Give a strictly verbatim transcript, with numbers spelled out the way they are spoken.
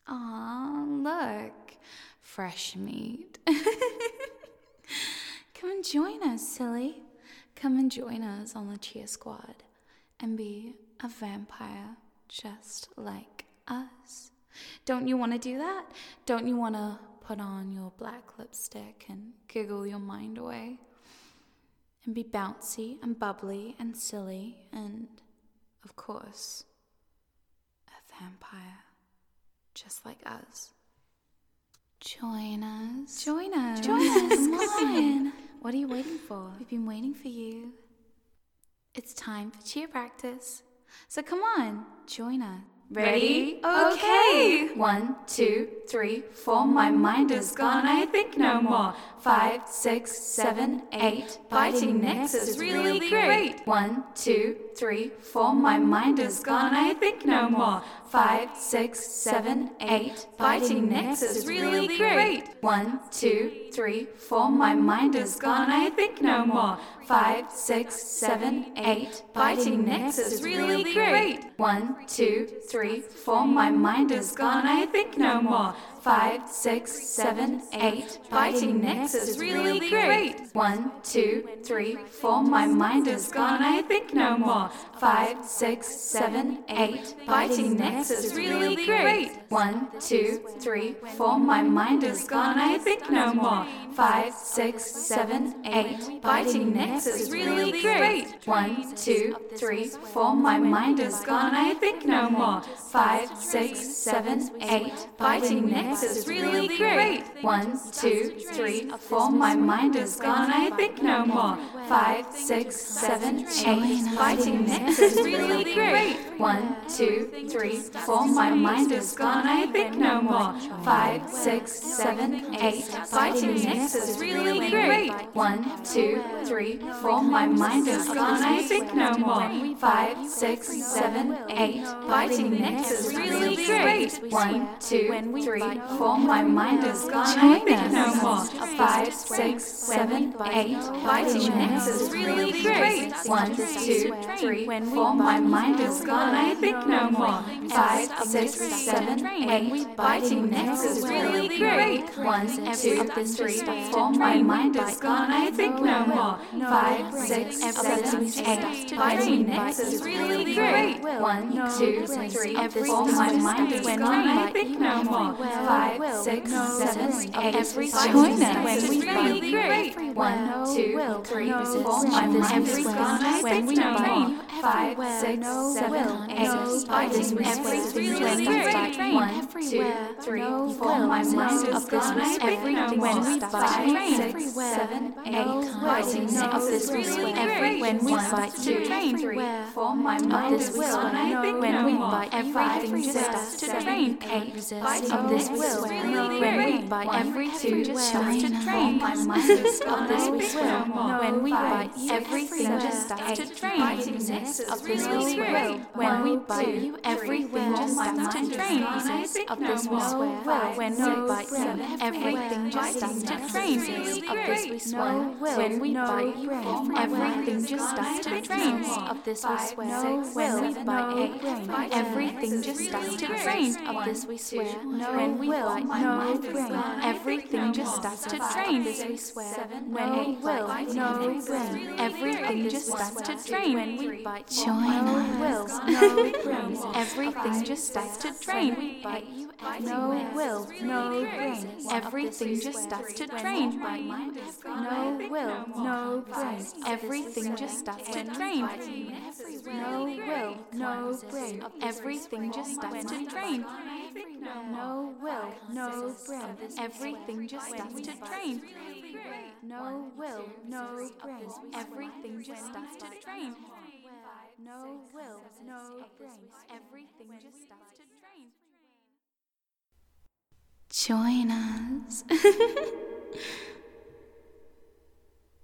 Aw, look. Fresh meat. Come and join us, silly. Come and join us on the Cheer Squad and be a vampire just like us. Don't you want to do that? Don't you want to put on your black lipstick and giggle your mind away? And be bouncy and bubbly and silly and, of course, a vampire just like us. Join us. Join us. Join us. Come on. What are you waiting for? We've been waiting for you. It's time for cheer practice. So come on, join us. Ready? Okay. One, two, three, four. My mind is gone. I think no more. Five, six, seven, eight. Biting necks is really great. One, two, three, four. My mind is gone. I think no more. Five, six, seven, eight. Biting necks is really great. One, two, three, four. My mind is gone. I think no more. Five, six, seven, eight. Biting necks is really great. One, two, three, four. My mind is gone. I think no more. Five, six, seven, eight. Biting necks is really great. One, two, three, four. My mind is gone. I think no more. Five, six, seven, eight. Biting necks is really great. One, two, three, four. My mind is gone. I think no more. Five, six, seven, eight. Biting necks is really great. One, two, three, four. My mind is gone. I think no more. Five, six, seven, eight. Biting necks is really great. One, two, three, four. My mind is gone. I think no more. Five, six, seven, eight. Biting necks is really great. One, two, three, four. My mind is gone. I think no more. Five, six, seven, eight. Biting necks is really great. One, two, three, four. My mind is gone. I think no more. Five, six, seven, eight. Biting necks is really great. One, two, three, four. My mind is gone. I think no more. Five, six, seven, eight. Biting necks is really great. One, two, three, four. My mind is gone. I think no more. Five, six, seven, eight. Biting necks is really great. One, two, three, four. My mind is gone. I think no more. Five, six, seven, eight. Biting necks is really great. One, two, three, four. My mind is gone. I think no more. Five, six, seven, eight. Biting necks is really great. One, two, three, four. My mind is gone. I think no more. Five, six, seven, eight. Biting necks is really great. One, two, three, four. My mind is gone. I think no more. Five, six, seven, eight. Biting necks is really great. When we One, bite two, to three, four. My mind is gone. I think when no we more. bite everything just starts to train. Eight. Resist of Biting this necks will. is really When we great. bite One, everything two, just starts to three, train. four. My mind is gone. Of this I we think will. no more. When we Five, bite six, everything seven, just starts to eight. train. Biting necks is Of this really we will. great. When we One, bite two, you, three, everything four. just My starts to mind is train. gone. I think Of no this we more. swear. Five, When six, we bite you, seven, everything eight. just starts Biting to necks train. is really Of this we great. swear. One, When we two, bite three, you, four. My mind everything is just gone. starts I to think train. no more. Of this we Five, swear. six, When we seven, bite eight. you, Biting everything necks just is starts really to great. train. Of One, this we two, swear. three, When we four. bite My no mind is brain, gone. I think everything no just more. starts to Five, train. six, This we swear. seven, When we eight. will, Biting no necks is brain, really everything great. just starts to One, train. two, When we three, bite four. join My no mind is will, gone. no I think brains, more. everything Five, just starts to six, train. seven, Bite eight. you, Biting no necks will, is really no great. brains, One, everything two, just starts to three, train. four. My mind is gone. I No think will, no more. no Five, brains, six, everything seven, just starts to eight. train. Biting necks is No really will, great. no One, brain, two, everything just starts to three, train. four. I think no more. No will, no Six, brain, seven, everything eight. just Biting starts to necks train. is really great. No One, will, two, no three, brain, four. everything just starts to train. Five, No six, will, seven, no eight. brains, everything just starts to train. Join us.